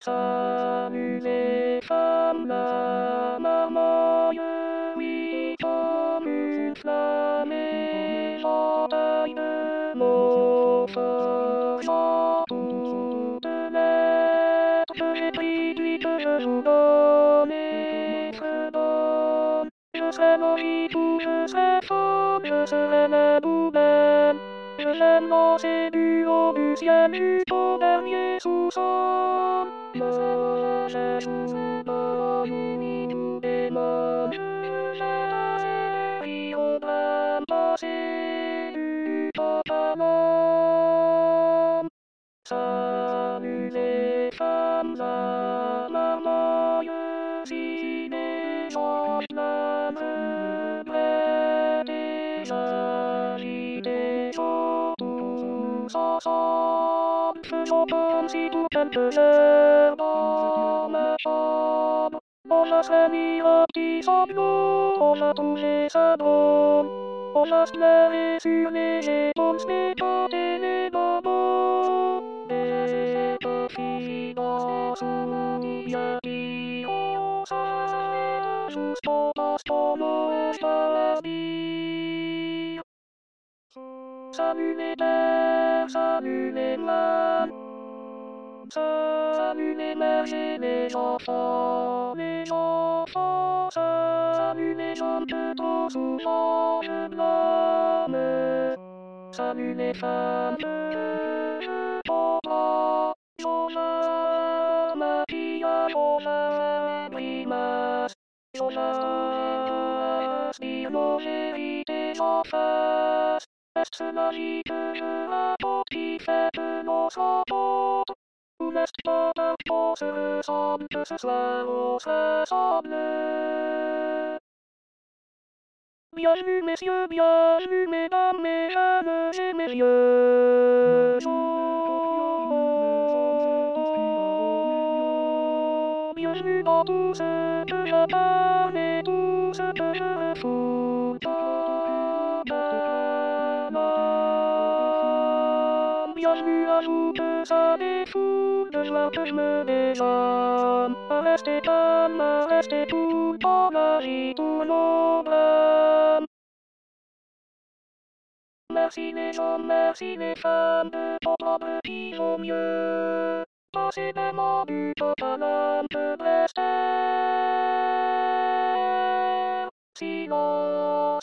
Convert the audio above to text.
Salut les femmes, la marmoille, oui, comme une flamme et j'entaille de mots forgeant toutes lettres que j'ai pris que je vous donne et fredonne. Je serai logique ou je serai faux, je serai la poubelle. Je j'aime lancer du haut du ciel jusqu'au dernier sous-sol. Moi, je joue dans oui, tout démon. J'ai assez ri au drame passé du totalum. Salut les femmes à marmoille, si les gens la regrettent et j'agite chaud tous ensemble, faisons comme si tout quelque heure dans ma chambre. Oh, je serais mis un petit sanglot, oh, je trouvais ça drôle. Oh, je pleurais sur les épaules, spécoter les bobos. Et confidence ou bien dire, ça juste pense ton mot, je dire. Salut les terres, salut les mâles. Salut les mères et les enfants, salut les hommes que trop souvent je blâme. Salut les femmes que je comprends, Joja, maquillage, Joja, grimace, Joja, aspire nos vérités en face. Est-ce la vie que je rapporte qui fait que l'on s'emporte? Ou n'est-ce pas parce qu'on se ressemble que ce soir on se ressemble? Bienvenue messieurs, bienvenue mesdames, mesdames et messieurs. Bienvenue dans tout ce que j'incarne et tout ce que je refoule. Bienvenue à vous que ça défoule de joie que je me déchante. À rester calme, à rester tout le temps l'agit tout l'ombre. Merci les hommes, merci les femmes de ton propre qui vaut mieux. Passez des mots du total âme de Brester. Silence.